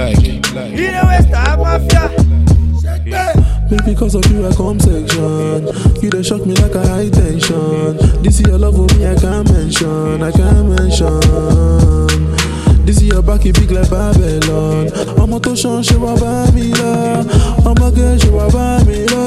like. You know where Star Mafia. Maybe because of you I come section. You dey shock me like a high tension. This is your love for me I can't mention. This is your back, it big like Babylon. I'm to show she wa ba mi la. I'm a girl, she wa ba mi la.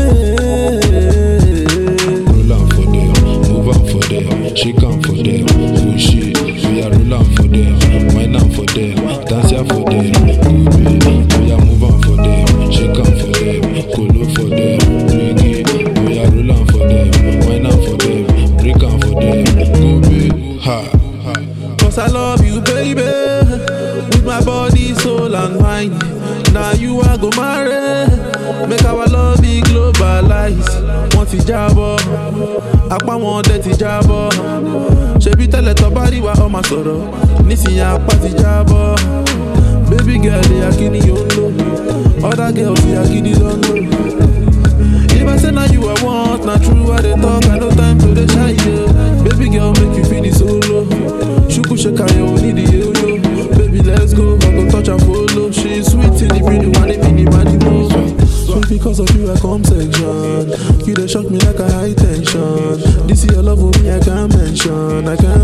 Roll on for them, move on for them, shake on for them, push it. We are roll on for them, wine on for them, dance here for them. We are move on for them, shake on for them, colo for them, bring it. We are roll on for them, wine on for them, break on for them. Go big, ha. Cause I love you, baby, with my body, soul and mind. Now you are go marry, make our love be globalized. Want to jabo, apa want that to jabo. Shebi tell to body wa oma soro, nisi ya party jabo. Baby girl, they are kini yolo, other girls they are kini londo. If I say now you I want, not true I they talk, I no time to the shy yo. Baby girl, make you feel the solo. Shuku shaka yo, need the yo-yo. Baby, let's go, I go touch and follow. She's sweet in the pretty money, mini money more. Sweet because of you I come section. You dey shock me like a high tension. This is your love for me I can't mention.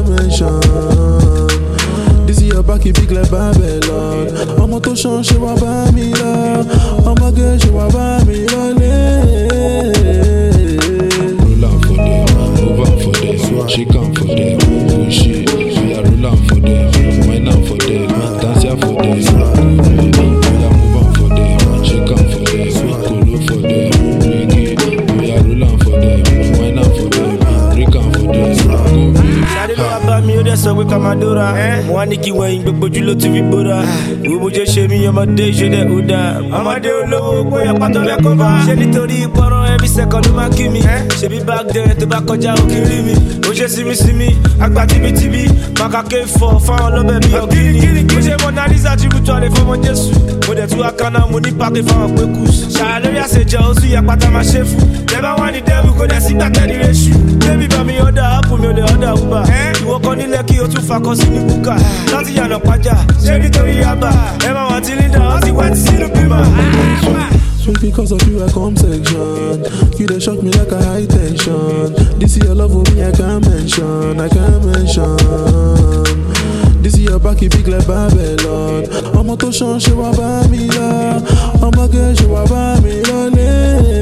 This is your back, it big like Babylon. I'm to show she wa ba mi la. I'm a girl, she wa ba mi la. Roll on for them, move on for them, shake on for them, push it. We are roll on for them, wine on for them, dance here for them. We are move on for them, shake on for them, colo for them, bring it. We are roll on for them, wine on for them, break on for them. Mi ò dẹ̀ sọ pé ká máa dóra. Mo wá ní kí wẹ̀yìn gbogbo ojú ló ti fi bóra. Gbogbo jẹ́ ṣe mí ọmọdé ìṣẹ̀lẹ̀ ó dáa. Ọmọdé olówó bóyá pátó fẹ́ kọ́ bá. Ṣé nítorí ìpọ́nrán every second ló máa kí mi? Ṣebí back then tó bá kọjá òkè rí mi. Ó ṣe símísímí, àgbà tibítibí. Màkàké fọ̀ fáwọn lọ́bẹ̀ bí ọ̀gíní. Mo ṣe Mona Lisa tribute àlè fọmọ Jésù. Mo dẹ̀ tún akánná mo ní pàkè fáwọn pékùs. Ṣàlà lórí àṣejọ ó sì yẹ pátá máa ṣe fún. Tẹ́bá wá ní dẹ́rù kò dẹ̀ sí gbàtẹ́ ní réṣù. Bébí bá mi ọ̀dà ápù mi ò lè ọ̀dà Uber. Ìwọ kan nílẹ̀ kí o tún fakọ sí ní búkà. Láti yànà pàjá, ṣé nítorí yàbá. Ẹ máa wà tí Linda, wọ́n ti wá ti sínú bímọ. Sweet because of you I come section. You dey shock me like a high tension. This is your love for me I can't mention. This is your back, it big like Babylon. I'm to show she wa ba mi la. I'm a girl, she wa ba mi la.